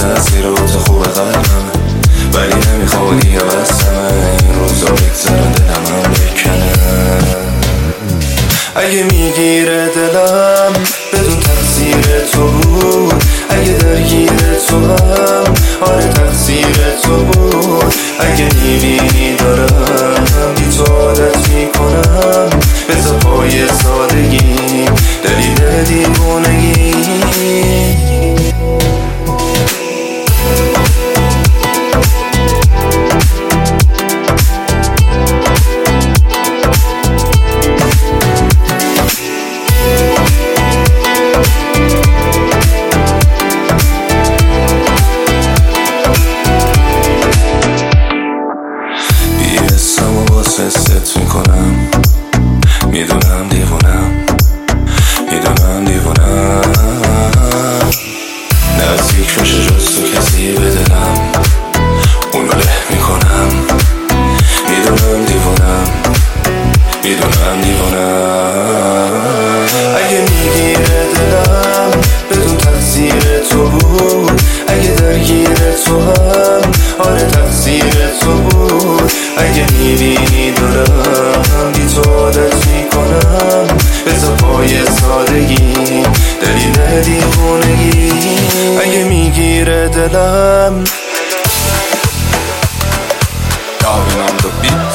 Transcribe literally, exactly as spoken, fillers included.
تأثیرات خوب قلبم، ولی نمیخوادی عوضمه. این روزا بگذرن دلم هم بکنه. اگه میگیره دلم بدون تقصیر تو بود، اگه درگیر تو هم آره تقصیر تو بود. اگه میبینی دارم بی تو عادت میکنم، بذار پای سادگی دلیل دیوونگی. ست میکنم، میدونم دیوونم، میدونم دیوونم. نزدیک باشه جز تو کسی به دلم، اونو له میکنم. میدونم دیوونم، میدونم دیوونم. اگه میگیره دلم بدون تقصیر تو بود، اگه درگیر تو هم آره تقصیر تو بود. اگه میبینی دارم بی تو عادت میکنم، بذار پای سادگی دلیل دیوونگی. اگه میگیره دلم